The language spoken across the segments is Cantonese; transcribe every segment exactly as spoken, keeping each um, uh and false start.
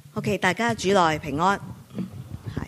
OK， 大家主內平安。係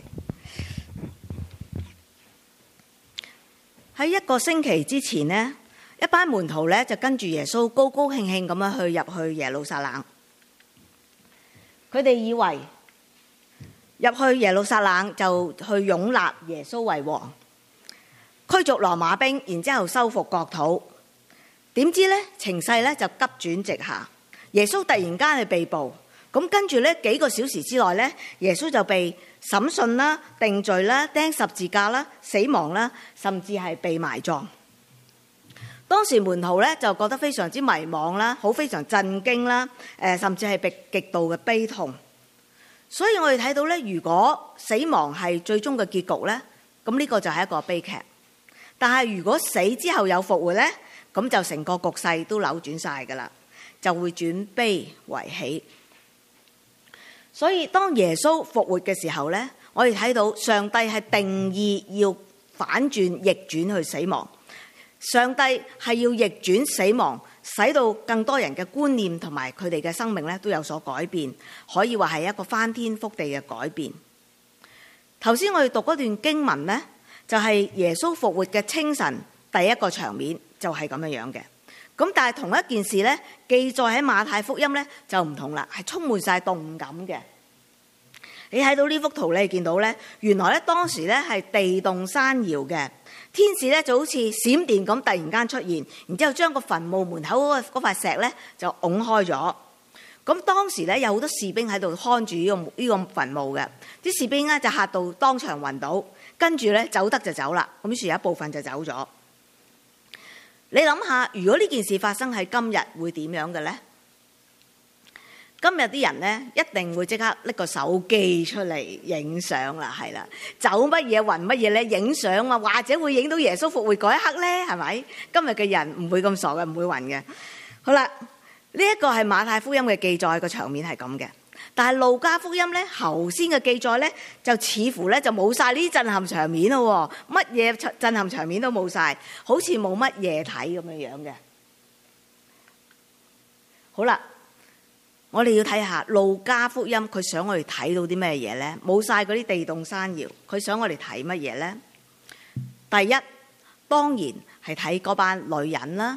喺一個星期之前呢，一班門徒咧就跟住耶穌高高興興咁樣去入去耶路撒冷。佢哋以為入去耶路撒冷就去擁立耶穌為王，驅逐羅馬兵，然之後收復國土。點知咧情勢咧就急轉直下，耶穌突然間係被捕。咁跟住咧幾個小時之內咧，耶穌就被審訊啦、定罪啦、釘十字架啦、死亡啦，甚至係被埋葬。當時門徒咧就覺得非常之迷茫啦，好非常震驚啦，誒甚至係極極度嘅悲痛。所以我哋睇到咧，如果死亡係最終嘅結局咧，咁呢個就係一個悲劇。但係如果死之後有復活咧，咁就成個局勢都扭轉晒㗎啦，就會轉悲為喜。所以當耶穌復活嘅時候呢，我哋睇到上帝係定義要反轉逆轉去死亡，上帝係要逆轉死亡，使到更多人嘅觀念同埋佢哋嘅生命咧都有所改變，可以話係一個翻天覆地嘅改變。頭先我哋讀嗰段經文呢，就係耶穌復活嘅清晨第一個場面，就係咁樣樣嘅。咁但係同一件事咧，記載喺馬太福音咧就唔同啦，係充滿晒動感嘅。你睇到呢幅圖咧，見到咧，原來咧當時咧係地動山搖嘅，天使咧就好似閃電咁突然間出現，然之後將個墳墓門口嗰個嗰塊石咧就拱開咗。咁當時咧有好多士兵喺度看住呢個呢個墳墓嘅，啲士兵咧就嚇到當場暈倒，跟住咧走得就走啦，咁於是有一部分就走咗。你諗下，如果呢件事發生喺今日，會點樣嘅呢？今日啲人呢，一定會即刻拎個手機出嚟影相啦，係啦，走乜嘢暈乜嘢呢？影相啊，或者會影到耶穌復活嗰一刻呢，係咪？今日嘅人唔會咁傻嘅，唔會暈嘅。好啦，呢一個係馬太福音嘅記載，個場面係咁嘅。但係路加福音咧，頭先嘅記載咧，就似乎咧就冇晒呢啲震撼場面咯，乜嘢震撼場面都冇晒，好似冇乜嘢睇咁樣樣嘅。好啦，我哋要睇下路加福音，佢想我哋睇到啲咩嘢咧？冇晒嗰啲地動山搖，佢想我哋睇乜嘢咧？第一，當然係睇嗰班女人啦。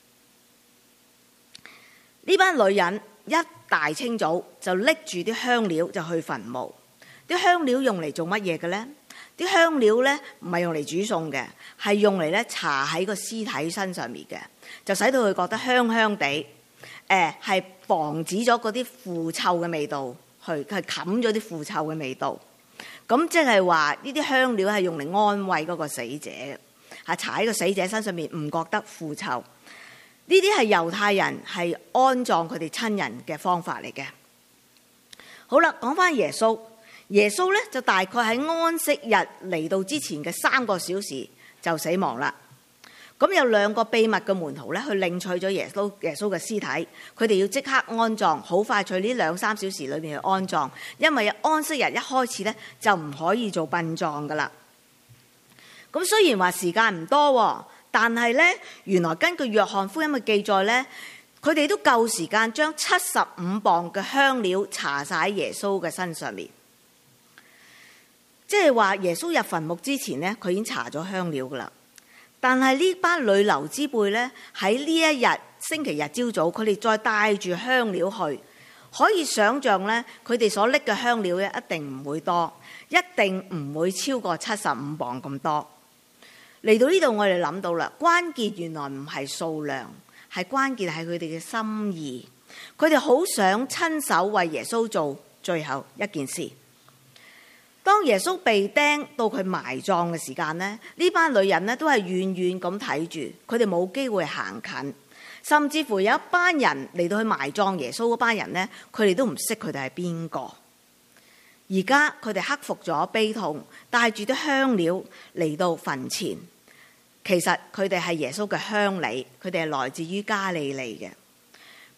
呢班女人一大清早就拎住啲香料就去墳墓。啲香料用嚟做乜嘢嘅咧？啲香料咧唔係用嚟煮餸嘅，係用嚟咧搽喺個屍體身上面嘅，就使到佢覺得香香地。誒、呃、係防止咗嗰啲腐臭嘅味道，去係冚咗啲腐臭嘅味道。咁即係話呢啲香料係用嚟安慰嗰個死者，係搽喺個死者身上面唔覺得腐臭。呢啲係猶太人係安葬佢哋親人嘅方法嚟嘅。好啦，講翻耶穌，耶穌咧就大概喺安息日嚟到之前嘅三個小時就死亡啦。咁有兩個秘密嘅門徒咧去領取咗耶穌耶穌嘅屍體，佢哋要即刻安葬，好快脆呢兩三小時裏面去安葬，因為安息日一開始咧就唔可以做殯葬噶啦。咁雖然話時間唔多，但係咧，原來根據約翰福音嘅記載咧，佢哋都夠時間將七十五磅嘅香料搽晒喺耶穌嘅身上面。即係話耶穌入墳墓之前咧，佢已經搽咗香料噶啦。但係呢班女流之輩咧，喺呢一日星期日朝早，佢哋再帶住香料去，可以想像咧，佢哋所拎嘅香料咧一定唔會多，一定唔會超過七十五磅咁多。嚟到呢度，我哋諗到啦，關鍵原來唔係數量，係關鍵係佢哋嘅心意。佢哋好想親手為耶穌做最後一件事。當耶穌被釘到佢埋葬嘅時間呢，呢班女人呢都係遠遠咁睇住，佢哋冇機會行近，甚至乎有一班人嚟到去埋葬耶穌嗰班人呢，佢哋都唔識佢哋係邊個。而家佢哋克服咗悲痛，帶住啲香料嚟到墳前。其實佢哋係耶穌嘅鄉里，佢哋係來自於加利利嘅。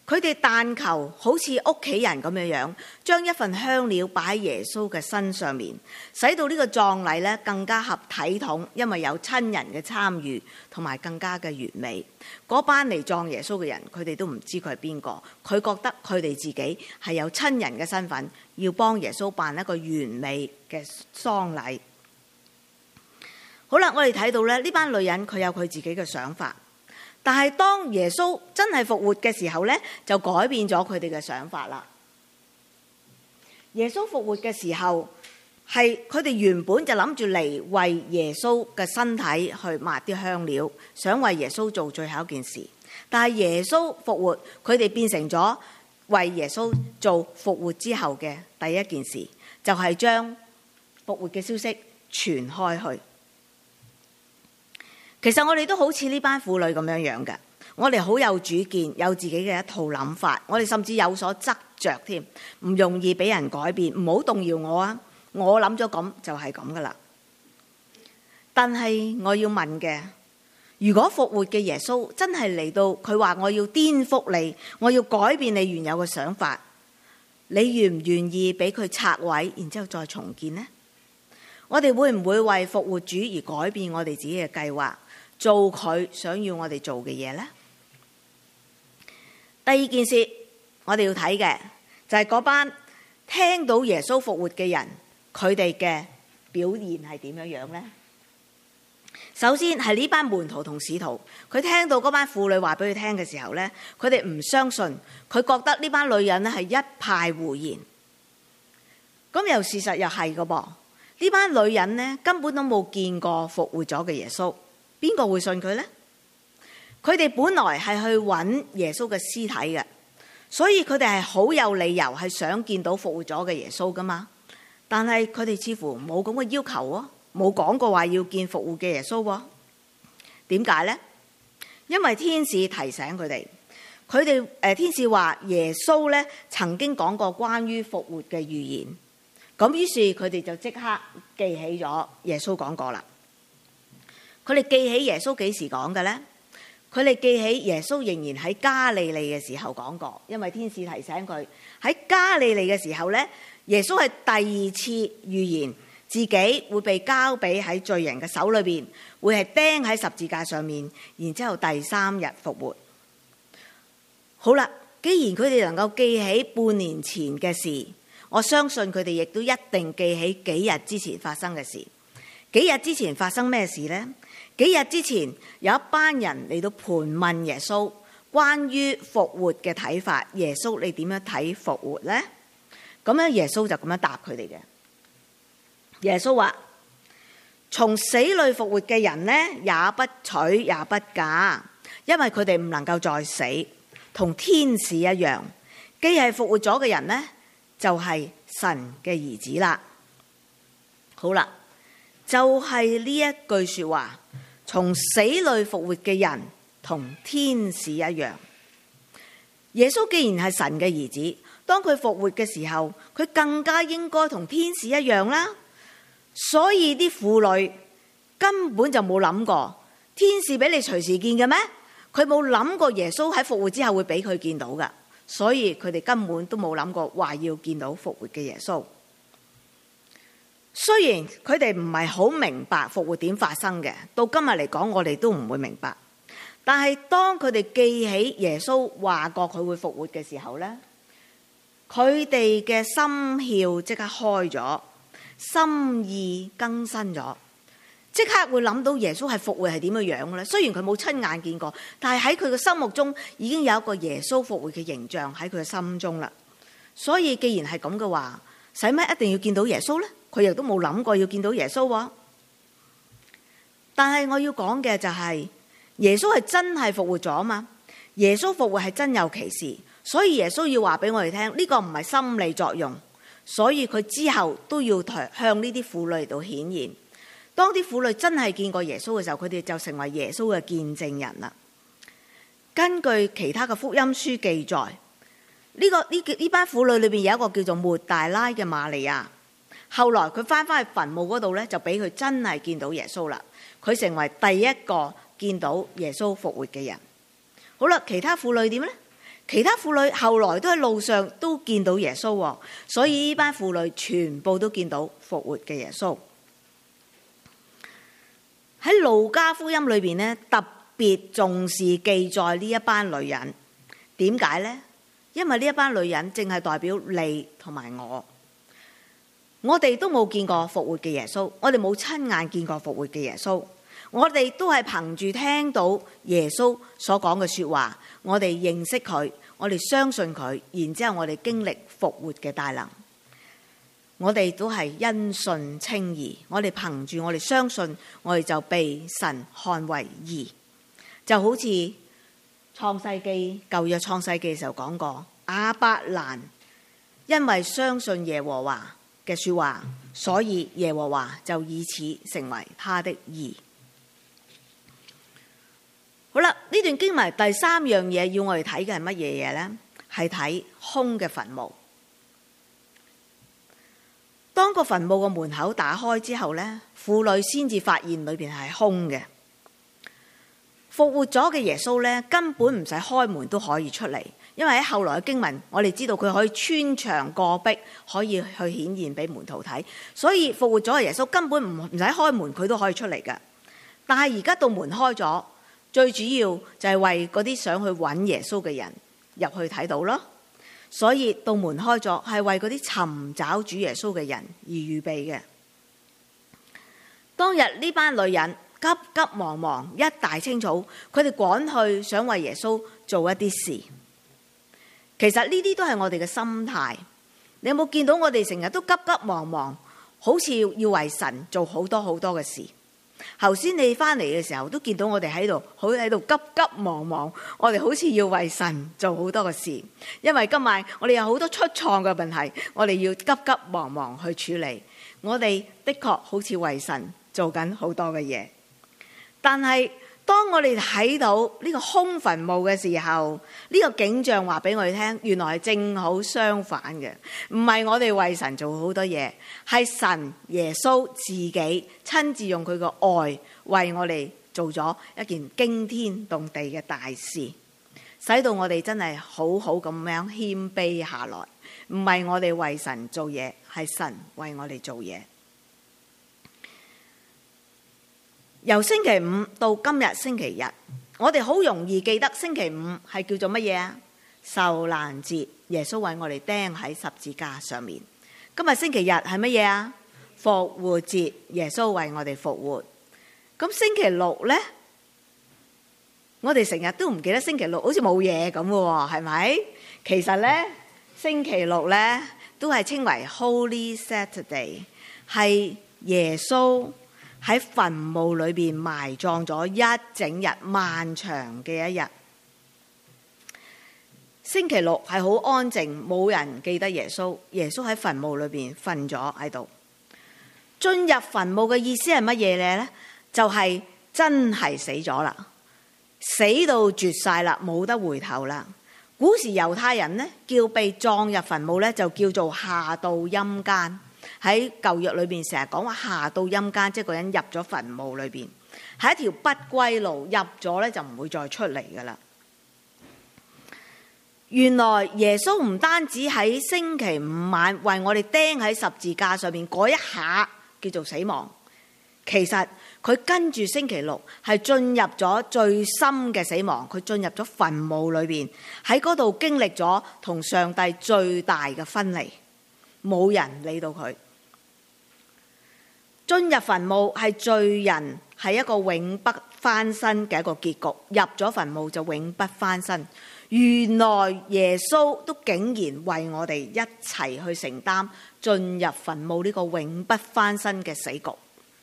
佢哋但求好似屋企人咁樣樣，將一份香料擺喺耶穌嘅身上面，使到呢個葬禮咧更加合體統，因為有親人嘅參與，同埋更加嘅完美。嗰班嚟葬耶穌嘅人，佢哋都唔知佢係邊個，佢覺得佢哋自己係有親人嘅身份，要幫耶穌辦一個完美嘅喪禮。好啦，我哋睇到咧，呢班女人佢有佢自己嘅想法。但係當耶穌真係復活嘅時候呢，就改變咗佢哋嘅想法啦。耶穌復活嘅時候，係佢哋原本就諗住嚟為耶穌嘅身體去抹啲香料，想為耶穌做最後一件事。但係耶穌復活，佢哋變成咗為耶穌做復活之後嘅第一件事，就係將復活嘅消息傳開去。其實我哋都好似呢班婦女咁樣樣嘅，我哋好有主見，有自己嘅一套諗法，我哋甚至有所執着添，唔容易俾人改變，唔好動搖我啊！我諗咗咁就係咁噶啦。但係我要問嘅，如果復活嘅耶穌真係嚟到，佢話我要顛覆你，我要改變你原有嘅想法，你願唔願意俾佢拆毀，然之後再重建呢？我哋會唔會為復活主而改變我哋自己嘅計劃，做佢想要我哋做嘅嘢呢？第二件事我哋要睇嘅就係嗰班聽到耶穌復活嘅人，佢哋嘅表現係點樣樣呢？首先係呢班門徒同使徒，佢聽到嗰班婦女話俾佢聽嘅時候呢，佢哋唔相信，佢覺得呢班女人咧係一派胡言。咁又事實又係㗎噃，呢班女人呢根本都冇見過復活咗嘅耶穌，邊個會信佢呢？佢哋本來係去揾耶穌嘅屍體嘅，所以佢哋係好有理由係想見到復活咗嘅耶穌噶嘛。但係佢哋似乎冇咁嘅要求喎，冇講過話要見復活嘅耶穌喎。點解呢？因為天使提醒佢哋，佢哋誒天使話耶穌咧曾經講過關於復活嘅預言，咁於是佢哋就即刻記起咗耶穌講過啦。佢哋記起耶穌幾時講嘅呢？佢哋記起耶穌仍然喺加利利嘅時候講過，因為天使提醒佢喺加利利嘅時候呢，耶穌係第二次預言自己會被交俾喺罪人嘅手裏邊，會係釘喺十字架上面，然之後第三日復活。好啦，既然佢哋能夠記起半年前嘅事，我相信佢哋亦都一定記起幾日之前發生嘅事。幾日之前發生咩事呢？幾日之前有一班人嚟到盤問耶穌關於復活嘅睇法。耶穌，你點樣睇復活呢？咁樣耶穌就咁樣答佢哋嘅。耶穌話：從死裏復活嘅人呢，也不娶也不嫁，因為佢哋唔能夠再死，同天使一樣。既係復活咗嘅人呢，就係神嘅兒子啦。好啦，就係呢一句說話，從死裏復活嘅人同天使一樣。耶穌既然係神嘅兒子，當佢復活嘅時候，佢更加應該同天使一樣啦。所以啲婦女根本就冇諗過天使俾你隨時見嘅咩？佢冇諗過耶穌喺復活之後會俾佢見到噶，所以佢哋根本都冇諗過話要見到復活嘅耶穌。雖然佢哋唔係好明白復活點發生嘅，到今日嚟講我哋都唔會明白。但係當佢哋記起耶穌話過佢會復活嘅時候呢，佢哋嘅心竅即刻開咗，心意更新咗，即刻會諗到耶穌係復活係點樣樣嘅咧。雖然佢冇親眼見過，但係喺佢嘅心目中已經有一個耶穌復活嘅形象喺佢嘅心中啦。所以既然係咁嘅話，使乜一定要見到耶穌呢？佢亦都冇諗過要見到耶穌。但係我要講嘅就係耶穌係真係復活咗嘛？耶穌復活係真有其事，所以耶穌要話俾我哋聽，呢個唔係心理作用。所以佢之後都要向呢啲婦女嚟到顯現。當啲婦女真係見過耶穌嘅時候，佢哋就成為耶穌嘅見證人啦。根據其他嘅福音書記載，呢個呢呢班婦女裏邊有一個叫做抹大拉嘅瑪利亞。後來佢翻返去墳墓嗰度咧，就俾佢真係見到耶穌啦。佢成為第一個見到耶穌復活嘅人。好啦，其他婦女點呢？ 其他婦女後來都喺路上都見到耶穌，所以呢班婦女全部都見到復活嘅耶穌。喺路加福音裏邊咧，特別重視記載呢一班女人。點解呢？因為呢一班女人正係代表你同埋我。我哋都冇見過復活嘅耶穌，我哋冇親眼見過復活嘅耶穌，我哋都係憑住聽到耶穌所講嘅說話，我哋認識佢，我哋相信佢，然之後我哋經歷復活嘅大能。我哋都係因信稱義，我哋憑住我哋相信，我哋就被神看為義。就好似創世記舊約創世記嘅時候講過，亞伯蘭因為相信耶和華嘅說話，所以耶和華就以此成為他的義。好啦，呢段經文第三樣嘢要我哋睇嘅係乜嘢嘢呢？係睇空嘅墳墓。當個墳墓嘅門口打開之後呢，婦女先至發現裏邊係空嘅。復活咗嘅耶穌呢，根本唔使開門都可以出嚟，因為喺後來嘅經文，我哋知道佢可以穿牆過壁，可以去顯現俾門徒睇。所以復活咗嘅耶穌根本唔唔使開門，佢都可以出嚟㗎。但係而家道門開咗，最主要就係為嗰啲想去揾耶穌嘅人入去睇到咯。所以道門開咗，係為嗰啲尋找主耶穌嘅人而預備嘅。當日呢班女人急急忙忙，一大清早，佢哋趕去想為耶穌做一啲事。其實呢啲都係我哋嘅心態。你有冇見到我哋成日都急急忙忙，好似要為神做好多好多嘅事？頭先你翻嚟嘅時候都見到我哋喺度，好喺度急急忙忙，我哋好似要為神做好多嘅事。因為今晚我哋有好多出錯嘅問題，我哋要急急忙忙去處理。我哋的確好似為神做緊好多嘅嘢。但係當我哋睇到呢個空墳墓嘅時候，呢個景象話俾我哋聽，原來係正好相反嘅。唔係我哋為神做好多嘢，係神耶穌自己親自用佢個愛為我哋做咗一件驚天動地嘅大事，使到我哋真係好好咁樣謙卑下來。唔係我哋為神做嘢，係神為我哋做嘢。由星期五到今日星期日，我哋好容易記得星期五係叫做乜嘢啊？受難節，耶穌為我哋釘喺十字架上面。今日星期日係乜嘢啊？復活節，耶穌為我哋復活。咁星期六呢？我哋成日都唔記得星期六好似冇嘢咁嘅，係咪？其實呢，星期六呢都係稱為 Holy Saturday， 係耶穌喺墳墓裏邊埋葬咗一整日漫長嘅一日。星期六係好安靜，冇人記得耶穌。耶穌喺墳墓裏邊瞓咗喺度。進入墳墓嘅意思係乜嘢呢？就係、是、真係死咗啦，死到絕晒啦，冇得回頭啦。古時猶太人呢，叫被葬入墳墓呢，就叫做下到陰間。喺舊約裏邊成日講話下到陰間，即係個人入咗墳墓裏邊，係一條不歸路，入咗咧就唔會再出嚟噶啦。原來耶穌唔單止喺星期五晚為我哋釘喺十字架上面嗰一下叫做死亡，其實佢跟住星期六係進入咗最深嘅死亡，佢進入咗墳墓裏邊，喺嗰度經歷咗同上帝最大嘅分離，冇人理到佢。進入墳墓係罪人，係一個永不翻身嘅一個結局。入咗墳墓就永不翻身。原來耶穌都竟然為我哋一齊去承擔進入墳墓呢個永不翻身嘅死局。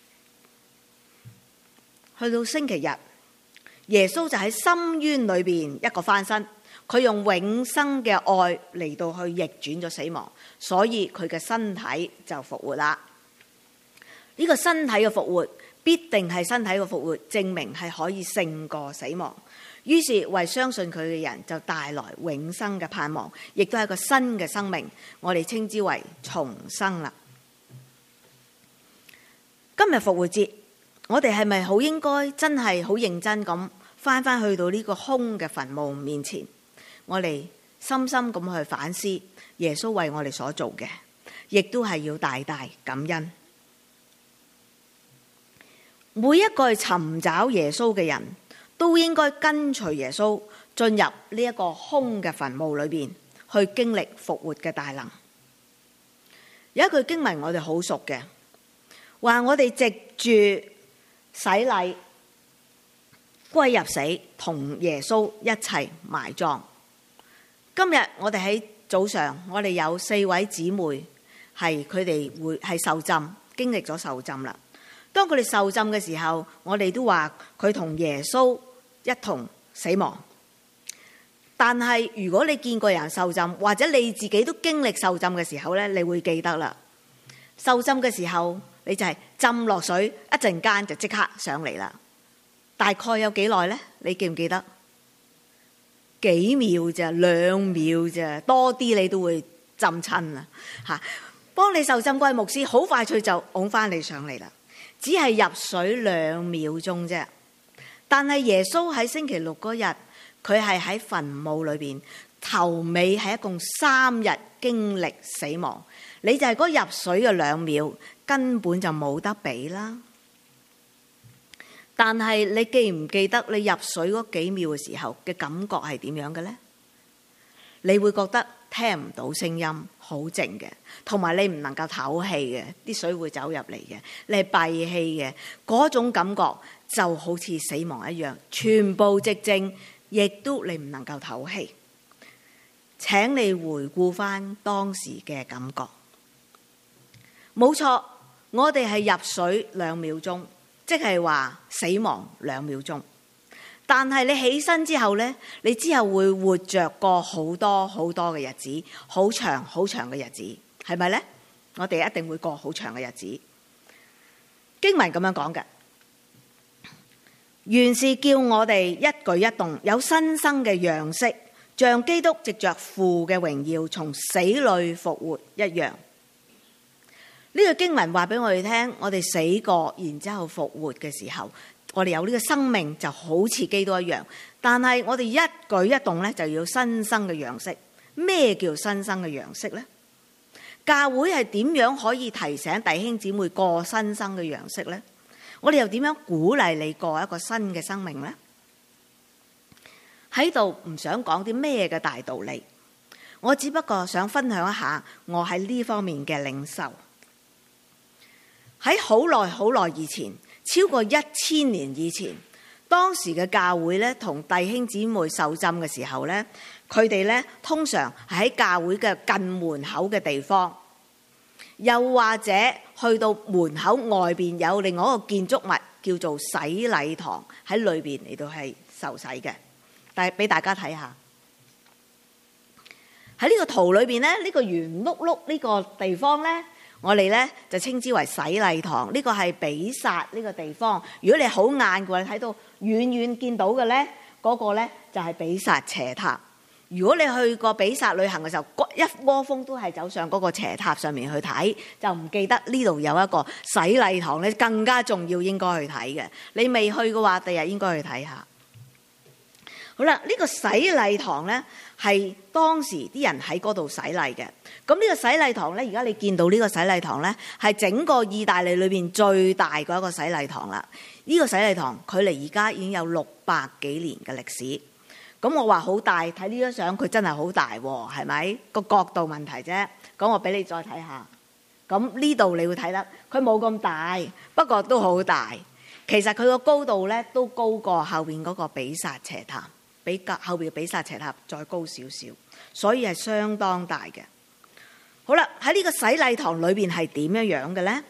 去到星期日，耶穌就喺深淵裏邊一個翻身，佢用永生嘅愛嚟到去逆轉咗死亡，所以佢嘅身體就復活啦。呢個身體嘅復活必定係身體嘅復活，證明係可以勝過死亡。於是為相信佢嘅人就帶來永生嘅盼望，亦都係一個新嘅生命，我哋稱之為重生啦。今日復活節，我哋係咪好應該真係好認真咁翻翻去到呢個空嘅墳墓面前，我哋深深咁去反思耶穌為我哋所做嘅，亦都係要大大感恩。每一個尋找耶穌嘅人都應該跟隨耶穌進入呢一個空嘅墳墓裏邊，去經歷復活嘅大能。有一句經文我哋好熟嘅，話我哋藉住洗禮歸入死，同耶穌一齊埋葬。今日我哋喺早上，我哋有四位姊妹係佢哋會係受浸，經歷咗受浸啦。當佢哋受浸嘅時候，我哋都話佢同耶穌一同死亡。但係如果你見過人受浸，或者你自己都經歷受浸嘅時候咧，你會記得啦。受浸嘅時候，你就係浸落水，一陣間就即刻上嚟啦。大概有幾耐呢？你記唔記得？幾秒咋，兩秒咋，多啲你都會浸親啦。吓，幫你受浸嗰位牧師好快脆就拱翻你上嚟啦。只係入水兩秒鐘啫，但係耶穌喺星期六嗰日，佢係喺墳墓裏邊，頭尾係一共三日經歷死亡。你就係嗰入水嘅兩秒，根本就冇得比啦。但係你記唔記得你入水嗰幾秒嘅時候嘅感覺係點樣嘅呢？你會覺得聽唔到聲音，好靜嘅，同埋你唔能夠唞氣嘅，啲水會走入嚟嘅，你係閉氣嘅，嗰種感覺就好似死亡一樣，全部寂靜，亦都你唔能夠唞氣。請你回顧翻當時嘅感覺。冇錯，我哋係入水兩秒鐘，即係話死亡兩秒鐘。但係你起身之後呢，你之後會活着過好多好多嘅日子，好長好長嘅日子，係咪呢？我哋一定會過好長嘅日子。經文咁樣講嘅，原是叫我哋一舉一動有新生嘅樣式，像基督藉着父嘅榮耀從死裏復活一樣。呢個經文話俾我哋聽，我哋死過，然之後復活嘅時候，我哋有呢個生命就好似基督一樣。但係我哋一舉一動咧，就要新生嘅樣式。咩叫新生嘅樣式呢？教會係點樣可以提醒弟兄姊妹過新生嘅樣式呢？我哋又點樣鼓勵你過一個新嘅生命呢？喺度唔想講啲咩嘅大道理，我只不過想分享一下我喺呢方面嘅領受。喺好耐好耐以前，超過一千年以前，當時嘅教會咧，同弟兄姊妹受浸嘅時候咧，佢哋咧通常係喺教會嘅近門口嘅地方，又或者去到門口外邊有另外一個建築物叫做洗禮堂，喺裏邊嚟到係受洗嘅。但係俾大家睇下，喺呢個圖裏邊咧，呢個圓碌碌呢個地方咧，我哋咧就稱之為洗禮堂。呢個係比撒呢個地方。如果你好晏嘅話，你睇到遠遠見到嘅咧，嗰個咧就係比撒斜塔。如果你去過比撒旅行嘅時候，一窩蜂都係走上嗰個斜塔上面去睇，就唔記得呢度有一個洗禮堂咧，更加重要，應該去睇嘅。你未去嘅話，第日應該去睇下。好啦，呢個洗禮堂咧係當時啲人喺嗰度洗禮嘅。咁呢個洗禮堂咧，而家你見到呢個洗禮堂咧，係整個意大利裏邊最大嘅一個洗禮堂啦。呢個洗禮堂距離而家已經有六百幾年嘅歷史。咁我話好大，睇呢張相佢真係好大喎，係咪？個角度問題啫。咁我俾你再睇下。咁呢度你會睇得佢冇咁大，不過都好大。其實佢個高度咧都高過後邊嗰個比撒斜塔。比後邊嘅比撒斜塔再高少少，所以係相當大嘅。好啦，喺呢個洗禮堂裏邊係點樣樣嘅咧？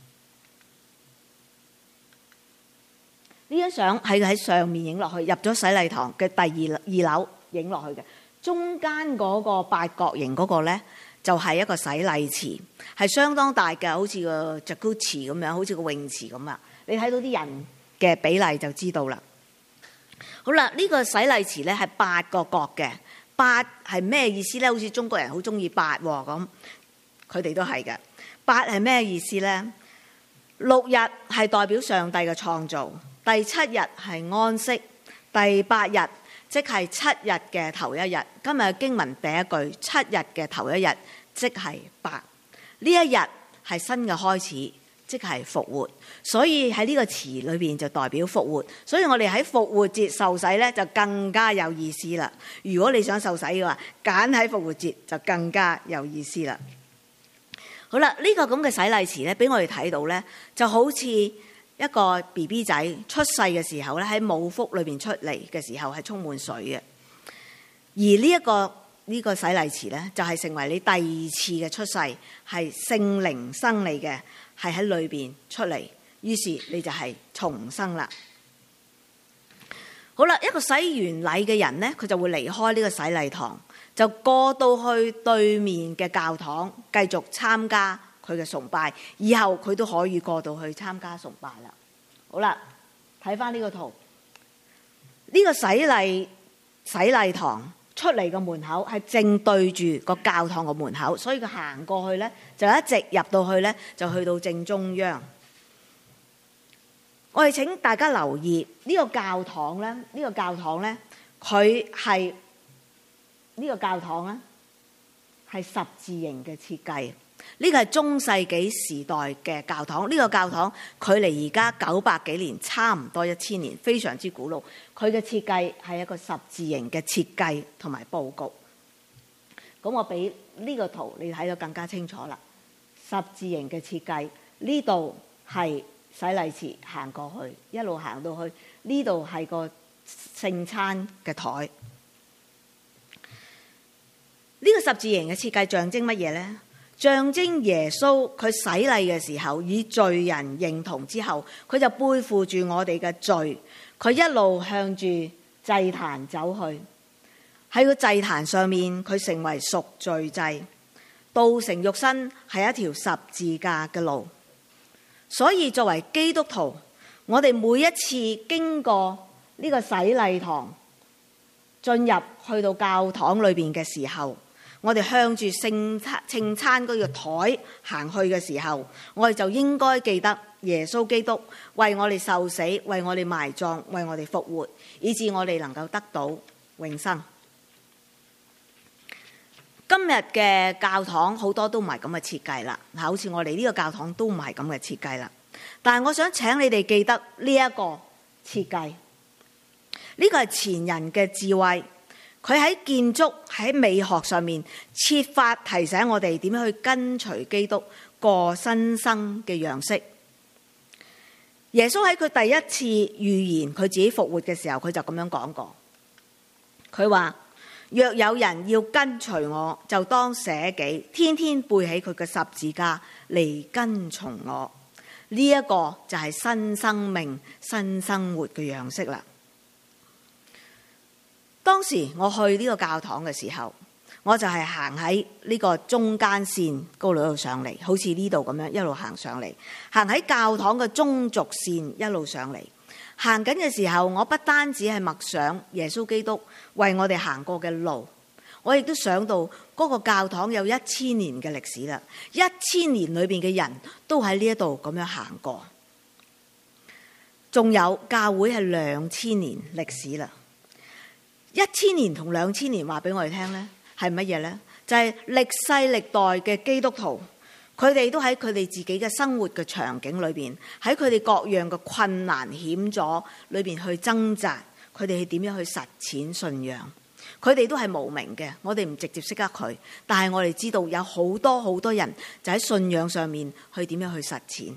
呢張相係喺上面影落去，入咗洗禮堂嘅第二二樓影落去嘅。中間嗰個八角形嗰個咧，就係一個洗禮池，係相當大嘅，好似個 Jacuzzi 咁樣，好似個泳池咁啊！你睇到啲人嘅比例就知道啦。好啦，呢個洗禮池咧係八個角嘅，八係咩意思咧？好似中國人好中意八喎咁，佢哋都係嘅。八係咩意思咧？六日係代表上帝嘅創造，第七日係安息，第八日即係七日嘅頭一日。今日嘅經文第一句，七日嘅頭一日，即係八。呢一日係新嘅開始，即係復活。所以喺呢個詞裏邊就代表復活。所以我哋喺復活節受洗呢，就更加有意思啦。如果你想受洗嘅話，揀喺復活節就更加有意思啦。好啦，呢、這個咁嘅洗禮詞呢，俾我哋睇到呢，就好似一個 B B 仔出世嘅時候咧，喺母腹裏邊出嚟嘅時候係充滿水嘅。而呢、這、一個呢、這個洗禮詞咧，就係、是、成為你第二次嘅出世，係聖靈生你嘅，係喺裏邊出嚟，於是你就係重生啦。好啦，一個洗完禮嘅人咧，佢就會離開呢個洗禮堂，就過到去對面嘅教堂，繼續參加佢嘅崇拜。以後佢都可以過到去參加崇拜啦。好啦，睇翻呢個圖，呢、這個洗禮洗禮堂出嚟嘅門口係正對住個教堂嘅門口，所以佢行過去呢，就一直入到去呢，就去到正中央。我哋請大家留意呢、這個教堂呢，呢、這個教堂呢，佢係呢個教堂呢，係十字形嘅設計。呢個係中世紀時代嘅教堂，呢個教堂距離而家九百幾年，差唔多一千年，非常之古老。佢嘅設計係一個十字形嘅設計同埋佈局。咁我俾呢個圖你睇到更加清楚啦。十字形嘅設計，呢度係洗禮池行過去，一路行到去呢度係個聖餐嘅台。呢個十字形嘅設計象徵乜嘢呢？象徵耶穌佢洗禮嘅時候，以罪人認同之後，佢就背負住我哋嘅罪，佢一路向住祭壇走去。喺個祭壇上面，佢成為贖罪祭，道成肉身係一條十字架嘅路。所以作為基督徒，我哋每一次經過呢個洗禮堂，進入去到教堂裏邊嘅時候，我哋向住聖餐聖餐嗰個台行去嘅時候，我哋就應該記得耶穌基督為我哋受死，為我哋埋葬，為我哋復活，以致我哋能夠得到永生。今日嘅教堂好多都唔係咁嘅設計啦，好似我哋呢個教堂都唔係咁嘅設計啦。但係我想請你哋記得呢一個設計，呢個係前人嘅智慧。佢喺建築喺美學上面設法提醒我哋點樣去跟隨基督過新生嘅樣式。耶穌喺佢第一次預言佢自己復活嘅時候，佢就咁樣講過。佢話：若有人要跟隨我，就當捨己，天天背起佢嘅十字架嚟跟從我。呢一個就係新生命、新生活嘅樣式啦。當時我去呢個教堂嘅時候，我就係行喺呢個中間線嗰度上嚟，好似呢度咁樣一路行上嚟，行喺教堂嘅中軸線一路上嚟。行緊嘅時候，我不單止係默想耶穌基督為我哋行過嘅路，我亦都想到嗰個教堂有一千年嘅歷史啦，一千年裏邊嘅人都喺呢一度咁樣行過。仲有教會係兩千年歷史啦。一千年同兩千年話俾我哋聽呢係乜嘢呢？就係歷世歷代嘅基督徒，佢哋都喺佢哋自己嘅生活嘅場景裏邊，喺佢哋各樣嘅困難險阻裏邊去掙扎，佢哋係點樣去實踐信仰？佢哋都係無名嘅，我哋唔直接識得佢，但係我哋知道有好多好多人就喺信仰上面去點樣去實踐。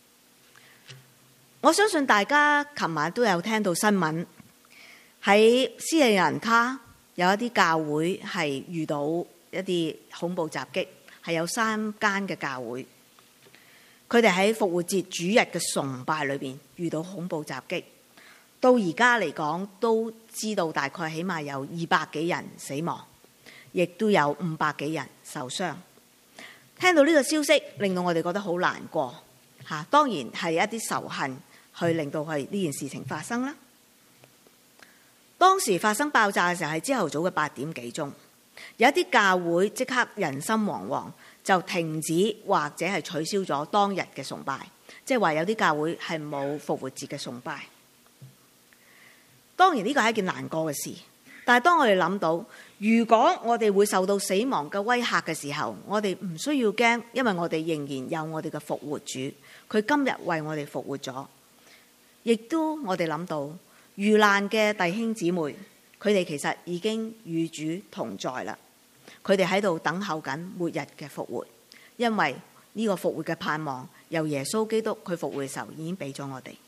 我相信大家琴晚都有聽到新聞。喺斯里蘭卡有一啲教會係遇到一啲恐怖襲擊，係有三間嘅教會，佢哋喺復活節主日嘅崇拜裏邊遇到恐怖襲擊，到而家嚟講都知道大概起碼有二百幾人死亡，亦都有五百幾人受傷。聽到呢個消息，令到我哋覺得好難過嚇。當然係一啲仇恨去令到係呢件事情發生啦。當時發生爆炸嘅時候係朝頭早嘅八點幾鐘，有一啲教會即刻人心惶惶，就停止或者係取消咗當日嘅崇拜，即係話有啲教會係冇復活節嘅崇拜。當然呢個係一件難過嘅事， 但係當我哋諗到，如果我哋會受到死亡嘅威嚇嘅時候，我哋唔需要驚，因為我哋仍然有我哋嘅復活主，佢今日為我哋復活咗。亦都我哋諗到遇難嘅弟兄姊妹，佢哋其實已經與主同在啦，佢哋喺度等候緊末日嘅復活，因為呢個復活嘅盼望由耶穌基督佢復活嘅時候已經俾咗我哋。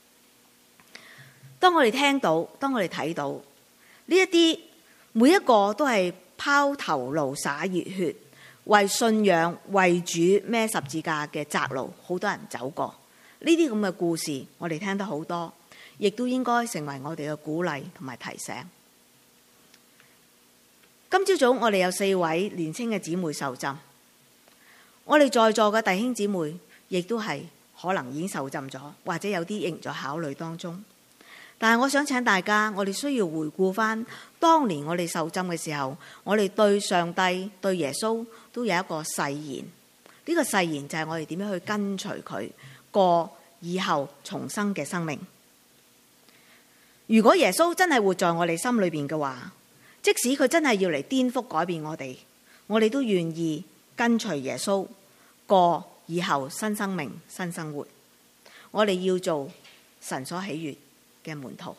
當我哋聽到，當我哋睇到呢一啲，每一個都係拋頭顱灑熱血，為信仰為主孭十字架嘅窄路，好多人走過。呢啲咁嘅故事，我哋聽得好多，亦都應該成為我哋嘅鼓勵同埋提醒。今朝早我哋有四位年輕嘅姊妹受浸，我哋在座嘅弟兄姊妹亦都係可能已經受浸咗，或者有啲仍在考慮當中。但係我想請大家，我哋需要回顧翻當年我哋受浸嘅時候，我哋對上帝對耶穌都有一個誓言。呢個誓言就係我哋點樣去跟隨佢過以後重生嘅生命。如果耶穌真係活在我哋心裏邊嘅話，即使佢真係要嚟顛覆改變我哋，我哋都願意跟隨耶穌過以後新生命新生活。我哋要做神所喜悅嘅門徒。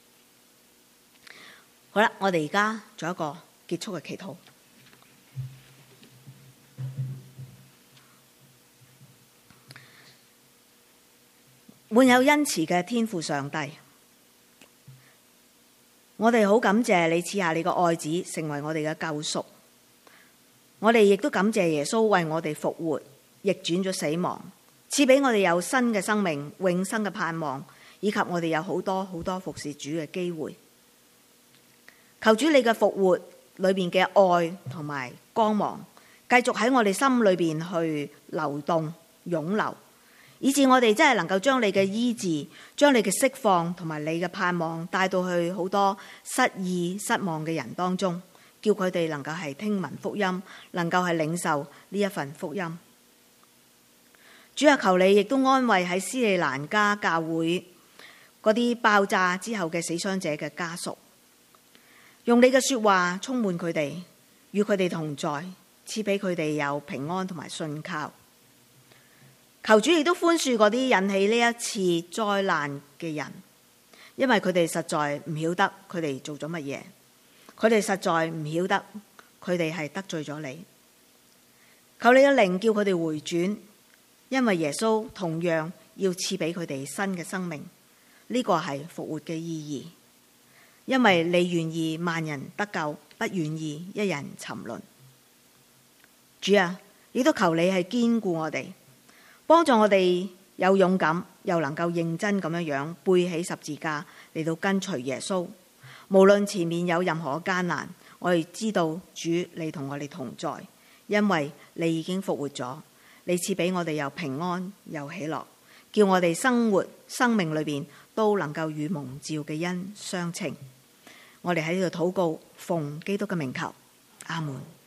好啦，我哋而家做一個結束嘅祈禱。滿有恩慈嘅天父上帝，我哋好感謝你賜下你個愛子成為我哋嘅救贖。我哋亦都感謝耶穌為我哋復活，逆轉咗死亡，賜俾我哋有新嘅生命、永生嘅盼望，以及我哋有好多好多服侍主嘅機會。求主你嘅復活裏面嘅愛同埋光芒，繼續喺我哋心裏邊去流動、湧流，以致我哋真係能夠將你嘅醫治、將你嘅釋放同埋你嘅盼望帶到去好多失意失望嘅人當中，叫佢哋能夠係聽聞福音，能夠係領受呢一份福音。主啊，求你亦都安慰喺斯里蘭卡教會嗰啲爆炸之後嘅死傷者嘅家屬，用你嘅說話充滿佢哋，與佢哋同在，賜俾佢哋有平安同埋信靠。求主亦都寬恕嗰啲引起呢一次災難嘅人，因為佢哋實在唔曉得佢哋做咗乜嘢，佢哋實在唔曉得佢哋係得罪咗你。求你嘅靈叫佢哋回轉，因為耶穌同樣要賜俾佢哋新嘅生命，呢個係復活嘅意義。因為你願意萬人得救，不願意一人沉淪。主啊，亦都求你係堅固我哋，幫助我哋有勇敢，又能夠認真咁樣樣背起十字架嚟到跟隨耶穌。無論前面有任何艱難，我哋知道主你同我哋同在，因為你已經復活咗，你賜俾我哋又平安又喜樂，叫我哋生活生命裏邊都能夠與蒙召嘅恩相稱。我哋喺呢度禱告，奉基督嘅名求，阿門。